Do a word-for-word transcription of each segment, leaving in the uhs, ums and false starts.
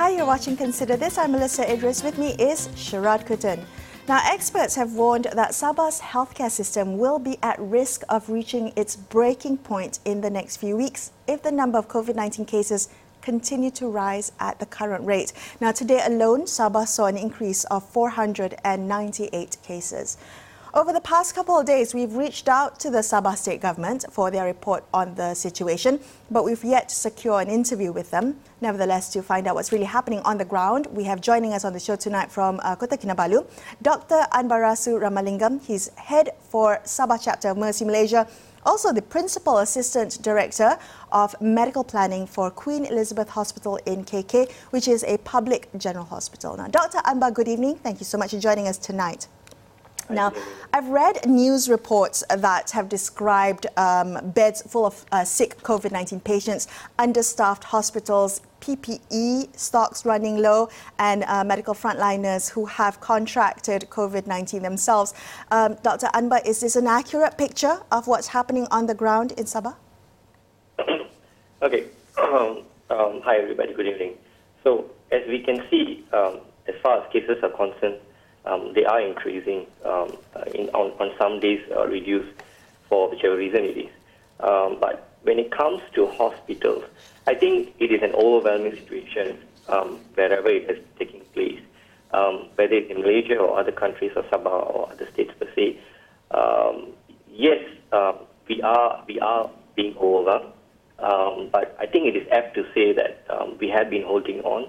Hi, you're watching Consider This. I'm Melissa Idris. With me is Sharad Kutun. Now, experts have warned that Sabah's healthcare system will be at risk of reaching its breaking point in the next few weeks if the number of COVID nineteen cases continue to rise at the current rate. Now, today alone, Sabah saw an increase of four hundred ninety-eight cases. Over the past couple of days, we've reached out to the Sabah State Government for their report on the situation, but we've yet to secure an interview with them. Nevertheless, to find out what's really happening on the ground, we have joining us on the show tonight from uh, Kota Kinabalu, Doctor Anbarasu Ramalingam. He's head for Sabah chapter of Mercy Malaysia, also the Principal Assistant Director of Medical Planning for Queen Elizabeth Hospital in K K, which is a public general hospital. Now, Doctor Anbar, good evening. Thank you so much for joining us tonight. Now, I've read news reports that have described um, beds full of uh, sick COVID nineteen patients, understaffed hospitals, P P E stocks running low, and uh, medical frontliners who have contracted COVID nineteen themselves. Um, Doctor Anbar, is this an accurate picture of what's happening on the ground in Sabah? Okay. Um, um, hi, everybody. Good evening. So, as we can see, um, as far as cases are concerned, Um, they are increasing, um, uh, in, on, on some days uh, reduced for whichever reason it is. Um, but when it comes to hospitals, I think it is an overwhelming situation um, wherever it is taking place, um, whether it's in Malaysia or other countries or Sabah or other states per se. Um, yes, uh, we are we are being overwhelmed, um, but I think it is apt to say that um, we have been holding on.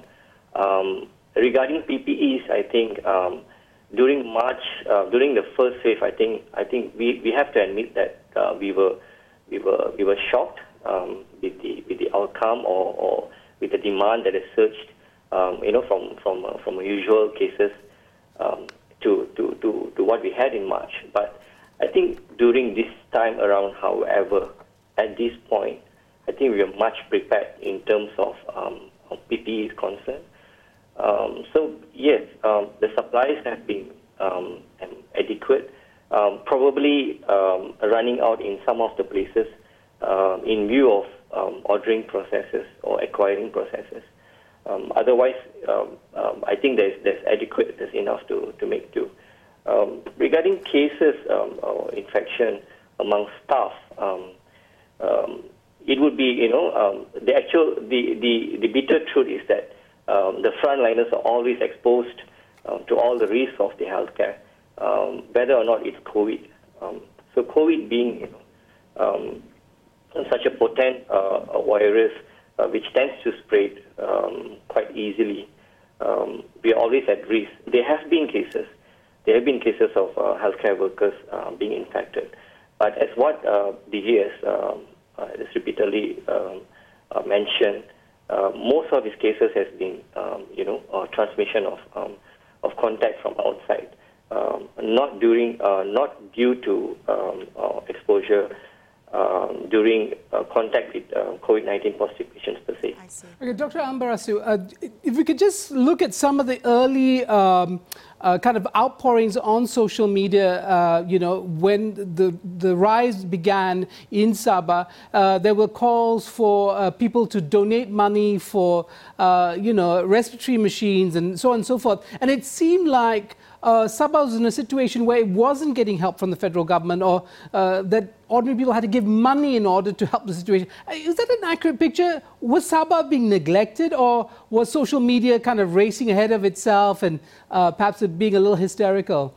Um, regarding P P Es, I think. Um, During March, uh, during the first wave, I think I think we, we have to admit that uh, we were we were we were shocked um, with the with the outcome or, or with the demand that has surged, um, you know, from from uh, from usual cases um, to, to to to what we had in March. But I think during this time around, however, at this point, I think we are much prepared in terms of, um, of P P E is concerned. Um, so, yes, um, the supplies have been um, adequate, um, probably um, running out in some of the places uh, in view of um, ordering processes or acquiring processes. Um, otherwise, um, um, I think there's, there's adequate, there's enough to, to make do. Um, regarding cases um, or infection among staff, um, um, it would be, you know, um, the actual, the, the, the bitter truth is that Um, the frontliners are always exposed um, to all the risks of the healthcare, um, whether or not it's COVID. Um, so COVID being, you know, um, such a potent uh, a virus uh, which tends to spread um, quite easily, um, we are always at risk. There have been cases. There have been cases of uh, healthcare workers uh, being infected. But as what uh, D G has, um, uh, has repeatedly um, uh, mentioned, Uh, most of these cases has been, um, you know, uh, transmission of um, of contact from outside, um, not during, uh, not due to um, uh, exposure um, during uh, contact with uh, COVID nineteen positive patients per se. I see. Okay, Doctor Anbarasu, uh, if we could just look at some of the early um, uh, kind of outpourings on social media, uh, you know, when the the rise began in Sabah, uh, there were calls for uh, people to donate money for, uh, you know, respiratory machines and so on and so forth. And it seemed like uh, Sabah was in a situation where it wasn't getting help from the federal government, or uh, that ordinary people had to give money in order to help the situation. Is that an accurate picture? Was Sabah being neglected, or was social media kind of racing ahead of itself and uh, perhaps being a little hysterical?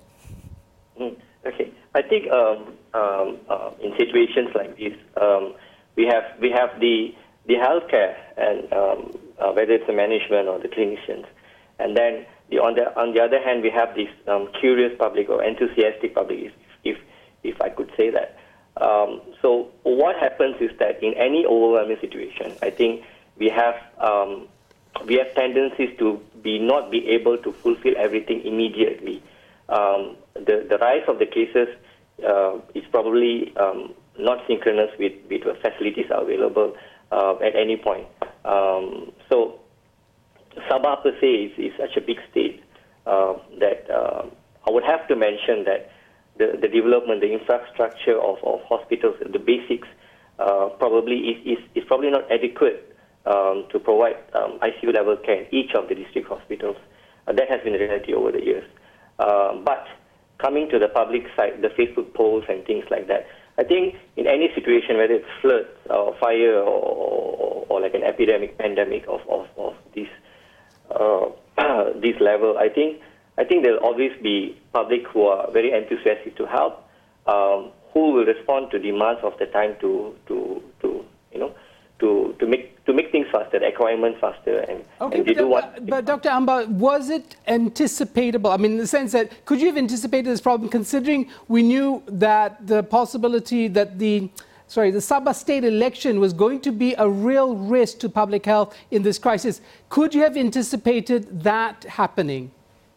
Mm, okay, I think um, um, uh, in situations like this, um, we have we have the the healthcare and um, uh, whether it's the management or the clinicians, and then the, on the on the other hand, we have this um, curious public or enthusiastic public, if if, if I could say that. Um, so what happens is that in any overwhelming situation, I think we have um, we have tendencies to be not be able to fulfill everything immediately. Um, the the rise of the cases uh, is probably um, not synchronous with with what facilities are available uh, at any point. Um, so Sabah per se is, is such a big state uh, that uh, I would have to mention that the, the development, the infrastructure of, of hospitals, the basics, uh, probably is, is, is probably not adequate um, to provide um, I C U level care in each of the district hospitals. Uh, that has been a reality over the years. Um, but coming to the public side, the Facebook polls and things like that, I think in any situation, whether it's floods or fire or, or, or like an epidemic, pandemic of, of, of this uh, this level, I think I think there'll always be public who are very enthusiastic to help, um, who will respond to demands of the time to to, to you know to, to make to make things faster, the acquirement faster, and, okay, and they but, do what. But, but Doctor Amba, was it anticipatable? I mean, in the sense that could you have anticipated this problem, considering we knew that the possibility that the sorry the Sabah state election was going to be a real risk to public health in this crisis? Could you have anticipated that happening?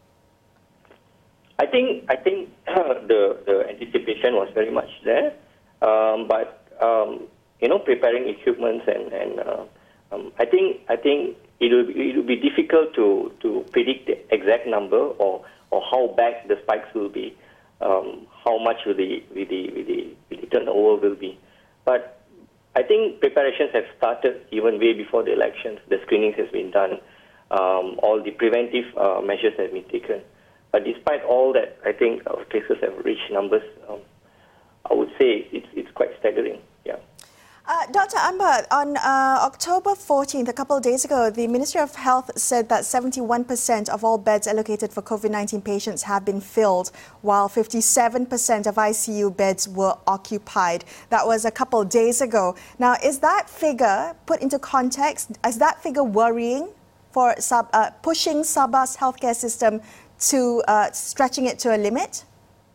I think I think uh, the the anticipation was very much there, um, but um, you know, preparing equipments and and uh, um, I think I think it will be, it will be difficult to, to predict the exact number or, or how bad the spikes will be, um, how much will the will the will the, will the turnover will be, but I think preparations have started even way before the elections. The screenings has been done, um, all the preventive uh, measures have been taken. But despite all that, I think our cases have reached numbers. Um, I would say it's it's quite staggering. Yeah. Uh, Doctor Amba, on uh, October fourteenth, a couple of days ago, the Ministry of Health said that seventy-one percent of all beds allocated for COVID nineteen patients have been filled, while fifty-seven percent of I C U beds were occupied. That was a couple of days ago. Now, is that figure put into context? Is that figure worrying for sub, uh, pushing Sabah's healthcare system to uh, stretching it to a limit?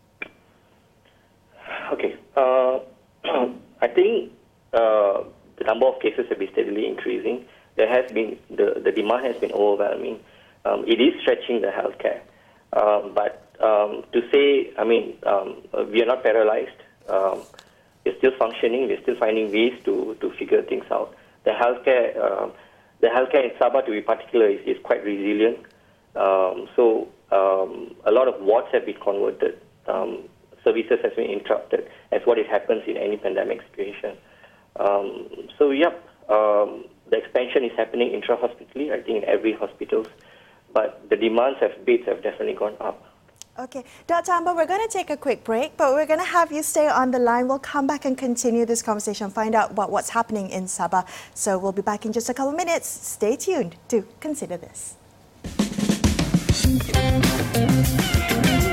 Okay. Uh, I think uh, the number of cases have been steadily increasing. There has been, the, the demand has been overwhelming. Um, it is stretching the healthcare. Um, but um, to say, I mean, um, we are not paralyzed. Um, we're still functioning. We're still finding ways to, to figure things out. The healthcare, uh, the healthcare in Sabah, to be particular, is, is quite resilient. Um, so um, a lot of wards have been converted. Um, services have been interrupted, as what it happens in any pandemic situation. Um, so, yep, um, the expansion is happening intra-hospitally, I think in every hospital, but the demands of beds have definitely gone up. Okay, Doctor Amba, we're going to take a quick break, but we're going to have you stay on the line. We'll come back and continue this conversation, find out about what's happening in Sabah. So we'll be back in just a couple of minutes. Stay tuned to Consider This.